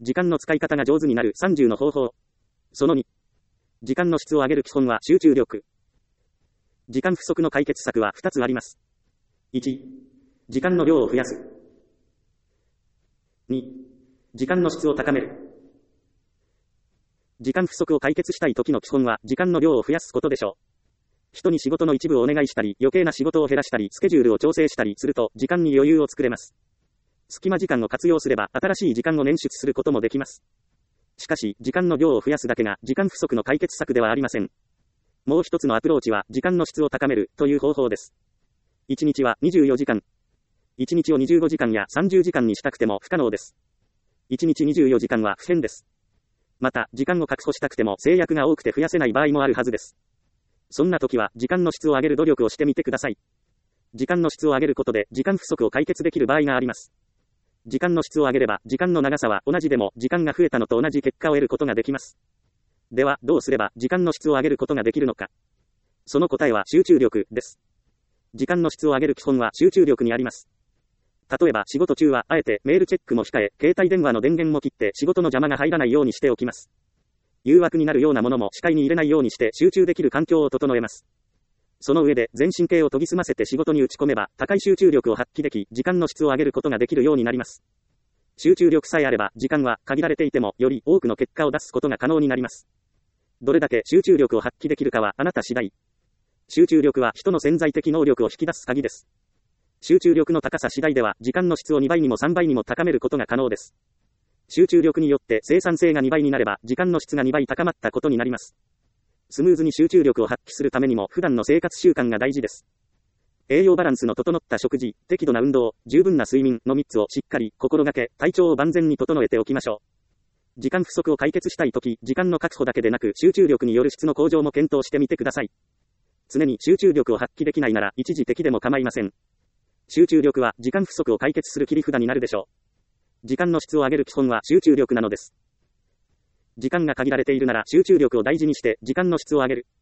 時間の使い方が上手になる30の方法。その2。時間の質を上げる基本は集中力。時間不足の解決策は2つあります。1、時間の量を増やす。2、時間の質を高める。時間不足を解決したい時の基本は時間の量を増やすことでしょう。人に仕事の一部をお願いしたり、余計な仕事を減らしたり、スケジュールを調整したりすると、時間に余裕を作れます。隙間時間を活用すれば、新しい時間を捻出することもできます。しかし、時間の量を増やすだけが、時間不足の解決策ではありません。もう一つのアプローチは、時間の質を高める、という方法です。1日は24時間。1日を25時間や30時間にしたくても不可能です。1日24時間は不変です。また、時間を確保したくても制約が多くて増やせない場合もあるはずです。そんな時は、時間の質を上げる努力をしてみてください。時間の質を上げることで、時間不足を解決できる場合があります。時間の質を上げれば、時間の長さは同じでも、時間が増えたのと同じ結果を得ることができます。では、どうすれば、時間の質を上げることができるのか。その答えは、集中力です。時間の質を上げる基本は、集中力にあります。例えば、仕事中は、あえて、メールチェックも控え、携帯電話の電源も切って、仕事の邪魔が入らないようにしておきます。誘惑になるようなものも視界に入れないようにして集中できる環境を整えます。その上で全神経を研ぎ澄ませて仕事に打ち込めば高い集中力を発揮でき、時間の質を上げることができるようになります。集中力さえあれば時間は限られていてもより多くの結果を出すことが可能になります。どれだけ集中力を発揮できるかはあなた次第。集中力は人の潜在的能力を引き出す鍵です。集中力の高さ次第では時間の質を2倍にも3倍にも高めることが可能です。集中力によって生産性が2倍になれば、時間の質が2倍高まったことになります。スムーズに集中力を発揮するためにも、普段の生活習慣が大事です。栄養バランスの整った食事、適度な運動、十分な睡眠の3つをしっかり心がけ、体調を万全に整えておきましょう。時間不足を解決したいとき、時間の確保だけでなく、集中力による質の向上も検討してみてください。常に集中力を発揮できないなら、一時的でも構いません。集中力は時間不足を解決する切り札になるでしょう。時間の質を上げる基本は集中力なのです。時間が限られているなら集中力を大事にして時間の質を上げる。